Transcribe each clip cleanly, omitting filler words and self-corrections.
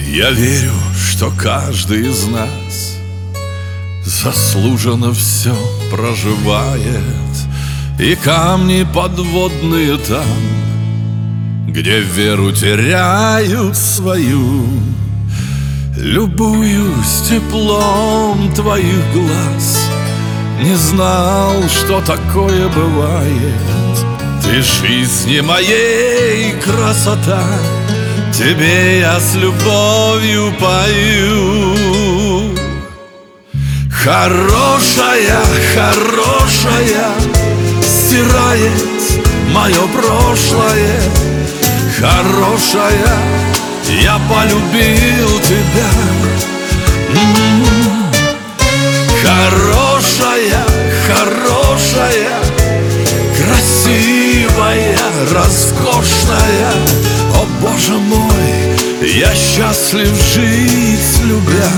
Я верю, что каждый из нас заслуженно все проживает, и камни подводные там, где веру теряют свою. Любуюсь теплом твоих глаз, не знал, что такое бывает. Ты жизни моей красота, тебе я с любовью пою. Хорошая, хорошая, стирает мое прошлое. Хорошая, я полюбил тебя. Хорошая, хорошая, красивая, роскошная. О, Боже мой, я счастлив жить, любя.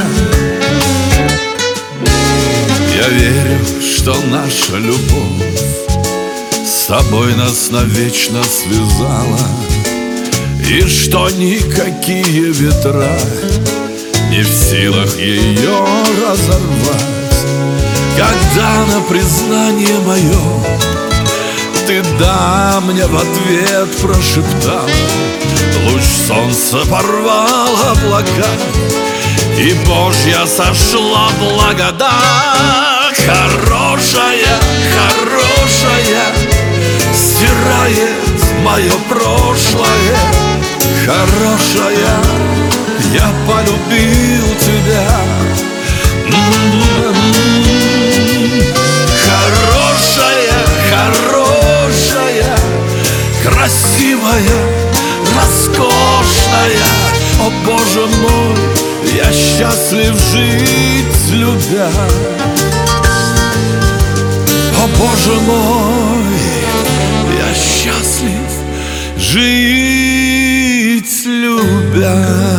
Я верю, что наша любовь с тобой нас навечно связала, и что никакие ветра не в силах ее разорвать. Когда на признание мое ты «да» мне в ответ прошептала, луч солнца порвал облака, и Божья сошла благодать. Хорошая, хорошая, стирает мое прошлое. Хорошая, я полюбил тебя. Хорошая, хорошая, красивая, роскошная. О, Боже мой, я счастлив жить, любя. О, Боже мой, я счастлив жить, любя.